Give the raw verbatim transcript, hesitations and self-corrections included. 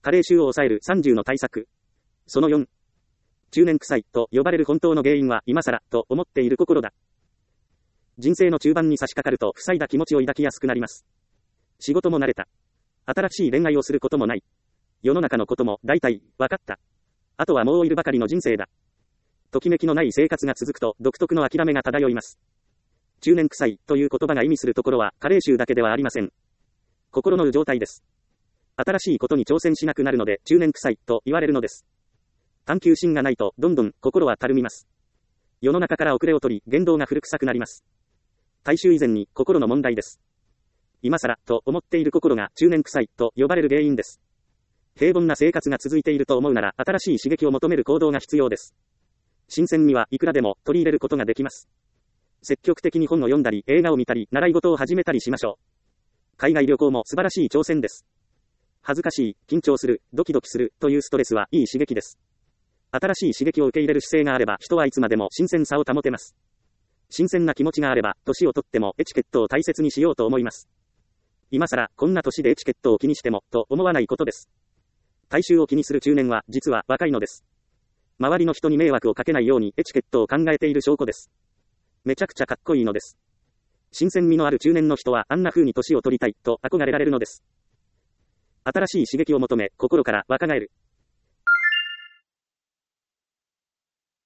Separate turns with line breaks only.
加齢臭を抑えるさんじゅうの対策。そのよん。中年臭いと呼ばれる本当の原因は今更と思っている心だ。人生の中盤に差し掛かると塞いだ気持ちを抱きやすくなります。仕事も慣れた。新しい恋愛をすることもない。世の中のことも大体分かった。あとはもういるばかりの人生だ。ときめきのない生活が続くと独特の諦めが漂います。中年臭いという言葉が意味するところは加齢臭だけではありません。心の状態です。新しいことに挑戦しなくなるので中年臭いと言われるのです。探求心がないとどんどん心はたるみます。世の中から遅れを取り言動が古臭くなります。大衆以前に心の問題です。今更と思っている心が中年臭いと呼ばれる原因です。平凡な生活が続いていると思うなら新しい刺激を求める行動が必要です。新鮮味はいくらでも取り入れることができます。積極的に本を読んだり映画を見たり習い事を始めたりしましょう。海外旅行も素晴らしい挑戦です。恥ずかしい、緊張する、ドキドキするというストレスはいい刺激です。新しい刺激を受け入れる姿勢があれば人はいつまでも新鮮さを保てます。新鮮な気持ちがあれば年をとってもエチケットを大切にしようと思います。今更こんな年でエチケットを気にしてもと思わないことです。大衆を気にする中年は実は若いのです。周りの人に迷惑をかけないようにエチケットを考えている証拠です。めちゃくちゃかっこいいのです。新鮮味のある中年の人はあんな風に年を取りたいと憧れられるのです。新しい刺激を求め心から若返る。